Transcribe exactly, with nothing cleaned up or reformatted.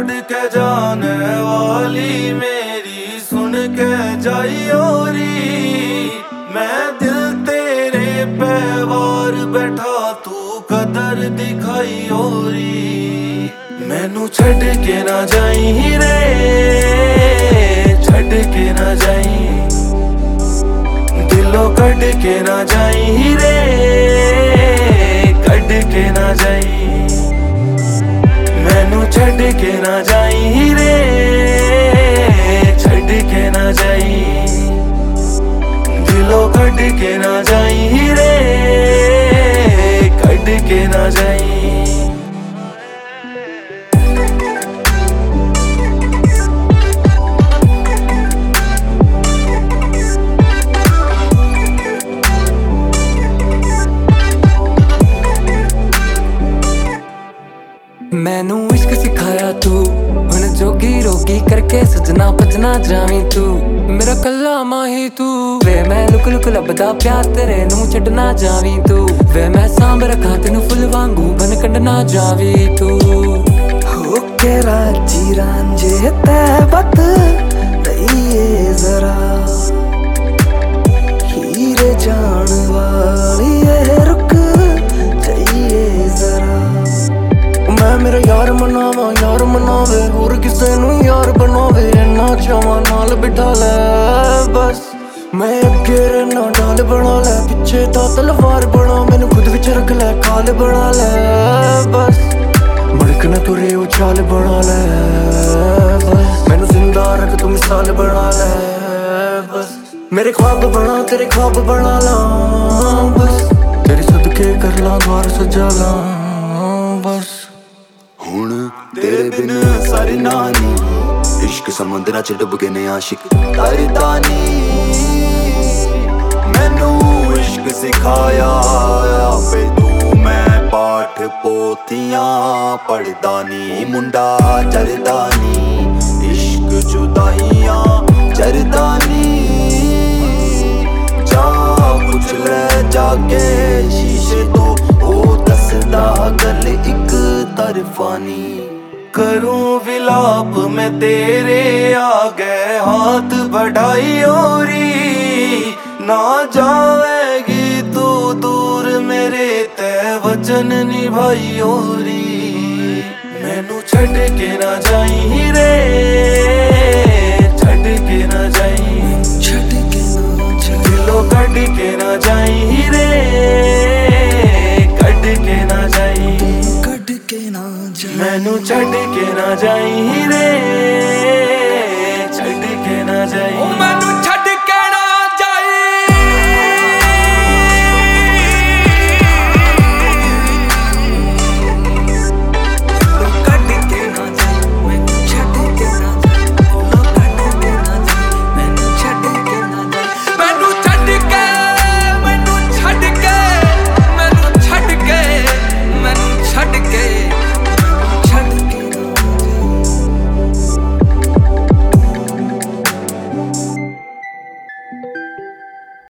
छड़ के जाने वाली मेरी सुन के जाई ओरी। मैं दिल तेरे पे वार बैठा तू कदर दिखाई ओरी। मैनू छड़ के ना जाई रे, छड़ के ना जाई, दिलों कट के ना जाई रे, कट के ना जाई। मैनू छड़ के ना जाई रे, छड़ के ना जाई, दिलों कट के ना जाई रे, कट के ना जाई। मैनू इश्क सिखाया तू हुण जोगी रोगी करके सजना भजना जावी तू मेरा कल्ला माही तू। वे मैं लुक लुक लभदा प्यार तेरे नू छड्डना जावी तू। वे मैं सांभ रखा तेनू फुल वांगू बन कड्डना जावी तू। होके राजी रांझे तै बत दईए जरा हीरे जान वाली रुक जाइए जरा। मैं मेरा यार मनावा यार मनावे होर किसे नू यार बनावे। इन्ना चावां नाल बिठा ले बस मैं अगे रहना ढाल बना ले। पिछे ता तलवार बना मैनू खुद विच रख ले खाल बना ले बस। मड़क न तुरे उछाल बना ले बस। मैनू जिंदा रख तू मिसाल बना ले बस। मेरे ख्वाब बना तेरे ख्वाब बना ला बस। तेरे सदके कर ला द्वार सजा ला बस। हुण तेरे बिन सरना नी इश्क समुंदरा च डुब गए ने आशिक तरदा नी। मैनू इश्क सिखाया आपे तू मैं पाठ पोथियां पढ़दा नी। मुंडा चरदा नी इश्क जुदाइयां चरदा नी। जा पुछ ले जाके शीशे तो ओ दसदा गल इक तरफानी। करूं विलाप मैं तेरे आगे हाथ बढ़ाई ओरी। ना जाएगी तू दूर मेरे ते वचन निभाई ओरी। मैनू छड़ के ना जाई रे, छड़ के ना जाई, छड़ के ना जाई, दिलों कट के ना जाई रे, कट के ना जाई, कट के ना जाई। मैनू छड़ के ना जाई रे, छड़ के ना जाई।